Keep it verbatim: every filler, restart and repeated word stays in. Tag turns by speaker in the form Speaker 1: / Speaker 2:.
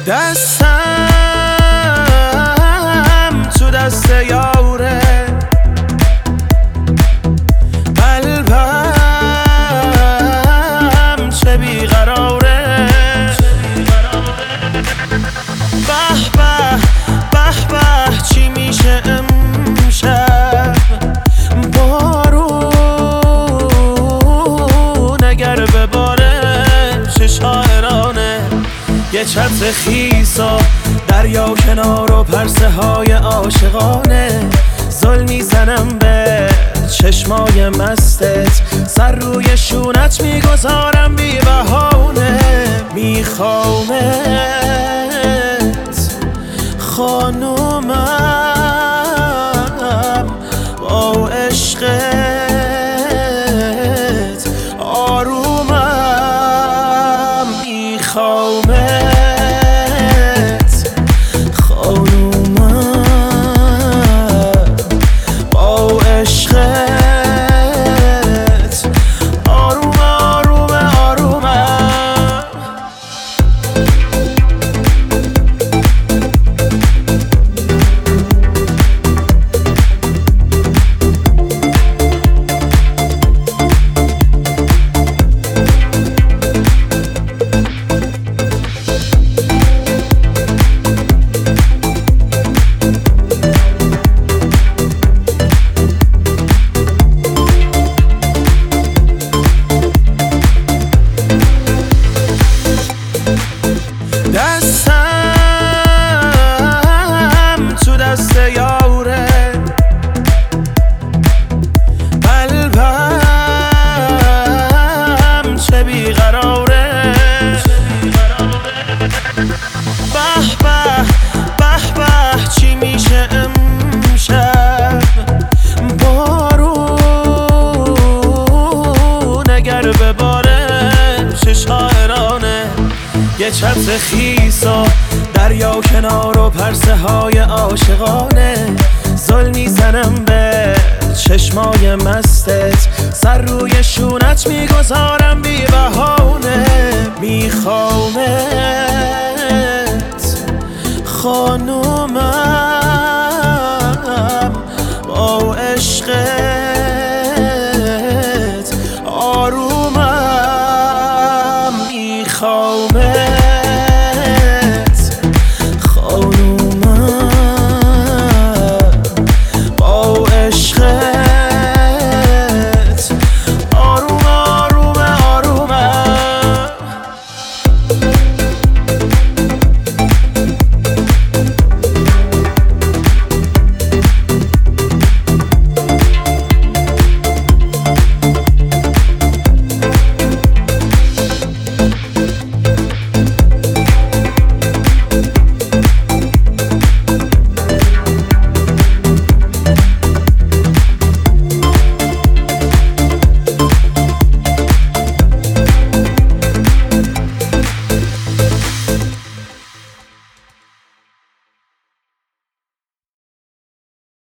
Speaker 1: دستم تو دست یاره، قلبم چه بیقراره. به به به به چی میشه امشب؟ بارون اگر بباره چه شاعرانه. یه چتر خیس و دریا کنار و پرسه های عاشقانه. زل میزنم به چشمای مستت، سر روی شونت میگذارم بی بهانه. میخوامت خانومم، با عشقت آرومم. میخوامت خانومم، با عشقت آروم آروم آرومم. دستم تو دست یاره، قلبم چه بیقراره. به به به به چی میشه امشب؟ بارون اگر بباره چه شاعرانه. یه چتر خیس و دریا کنار و پرسه های عاشقانه. زل میزنم به چشمای مستت، سر روی شونت میگذارم بی بهانه. میخوامت خانومم، با عشقت آرومم. میخوامت